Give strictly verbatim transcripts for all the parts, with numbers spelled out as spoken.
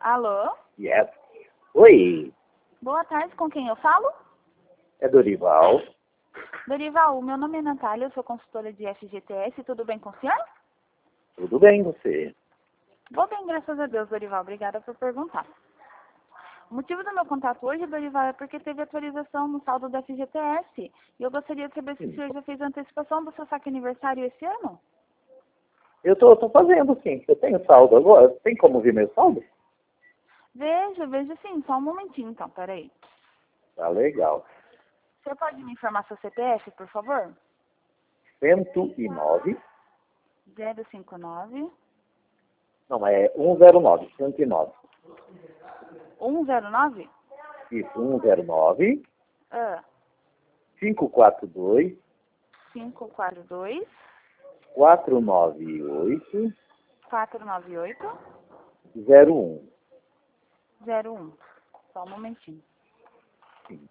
Alô? Yes. Oi, Boa tarde, com quem eu falo? é Dorival. Dorival, meu nome é Natália, eu sou consultora de F G T S, tudo bem com o senhor? Tudo bem, você? Vou bem, graças a Deus, Dorival, obrigada por perguntar. O motivo do meu contato hoje, Dorival, é porque teve atualização no saldo da F G T S. E eu gostaria de saber se o senhor já fez a antecipação do seu saque aniversário esse ano. Eu tô, tô fazendo, sim. Eu tenho saldo agora. Tem como ver meu saldo? Veja, veja sim, só um momentinho então, peraí. Tá legal. O senhor pode me informar seu C P F, por favor? cento e nove. zero cinco nove, Não, é cento e nove. cento e nove. um zero nove? Isso, cento e nove. Ah, cinco quatro dois. cinco quatro dois, quatro nove oito. quatro nove oito, zero um. zero um. Só um momentinho. Sim.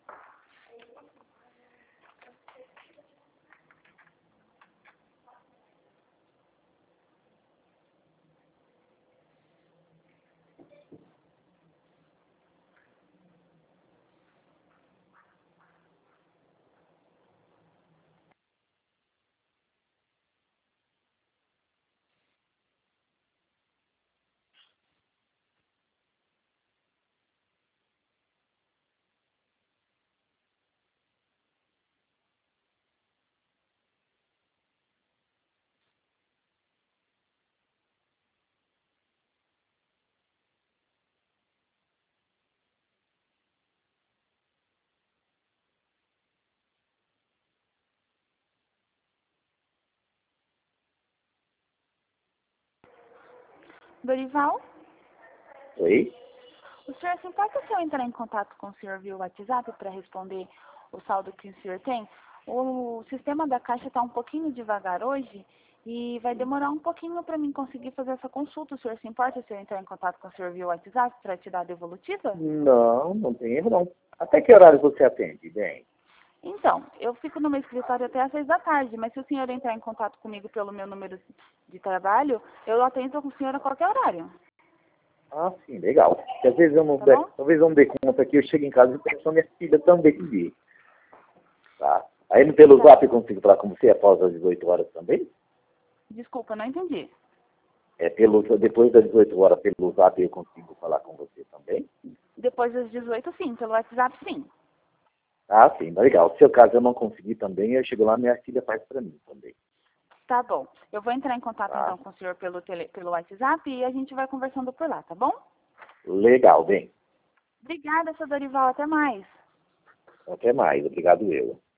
Dorival, Oi? o senhor se importa se eu entrar em contato com o senhor via WhatsApp para responder o saldo que o senhor tem? O sistema da Caixa está um pouquinho devagar hoje e vai demorar um pouquinho para mim conseguir fazer essa consulta. O senhor se importa se eu entrar em contato com o senhor via WhatsApp para te dar a devolutiva? Não, não tem erro, não. Até que horário você atende, bem? Então, eu fico no meu escritório até às seis da tarde, mas se o senhor entrar em contato comigo pelo meu número de trabalho, eu atendo com o senhor a qualquer horário. Ah, sim, legal. Porque às vezes eu não Tá dê, bom? talvez eu não dê conta que eu chego em casa e peço a minha filha também vir. Tá? Aí no pelo Tá. zap eu consigo falar com você após as dezoito horas também? Desculpa, não entendi. É, pelo, depois das dezoito horas pelo zap eu consigo falar com você também? Depois das dezoito, sim. Pelo WhatsApp, sim. Ah, sim, legal. Se o caso eu não conseguir também, eu chego lá, minha filha faz para mim também. Tá bom. Eu vou entrar em contato, Tá? então, com o senhor pelo, tele, pelo WhatsApp e a gente vai conversando por lá, tá bom? Legal, bem. Obrigada, seu Dorival. Até mais. Até mais. Obrigado eu.